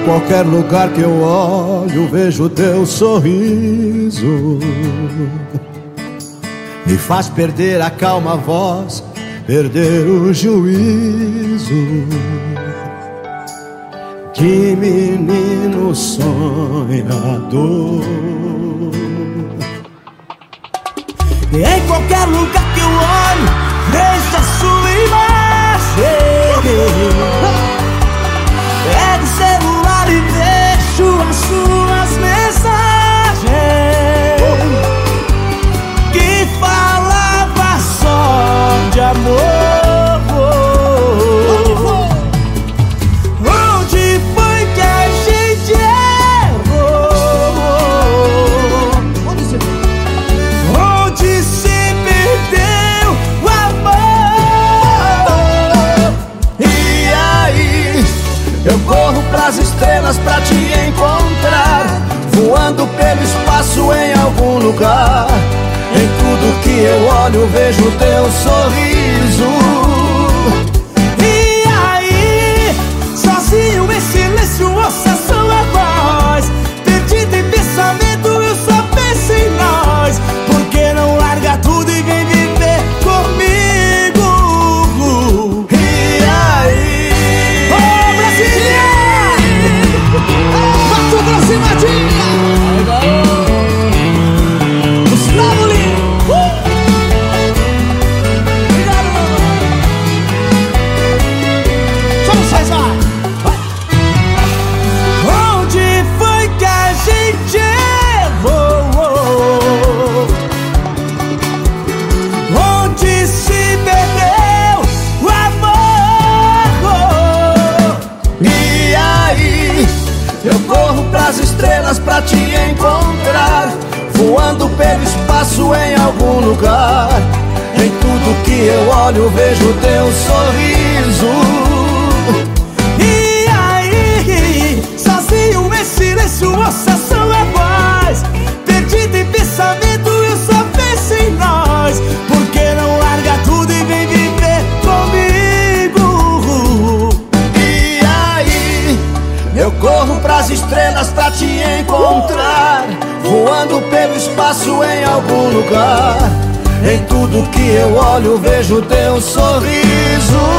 qualquer lugar que eu olho, vejo teu sorriso. Me faz perder a calma voz, perder o juízo. Que menino sonhador. E em qualquer lugar que eu olho, vejo a sua imagem. Pego o celular e deixo as suas mensagens que falava só de amor. Onde foi que a gente errou? Onde se perdeu o amor? E aí, eu corro pras estrelas pra te encontrar, voando pelo espaço em algum lugar. Em tudo que eu olho, vejo teu sorriso. E aí, sozinho em silêncio, ouça sua voz. Perdido em pensamento, eu só penso em nós. Por que não larga tudo e vem viver comigo? E aí, ô Brasília, bate pra cima, Dinha. Gustavo Lima. Obrigado, mamãe. Só vocês, vai. Onde foi que a gente errou? Onde se perdeu o amor? E aí, eu corro pras estrelas pra te encontrar, voando pelo espaço em algum lugar. Em tudo que eu olho, vejo teu sorriso. E aí, sozinho em silêncio, ouça sua voz. Perdido em pensamento, eu só penso em nós. Por que não larga tudo e vem viver comigo? E aí, eu corro pras estrelas pra te encontrar, voando pelo espaço em algum lugar. Em tudo que eu olho, vejo teu sorriso.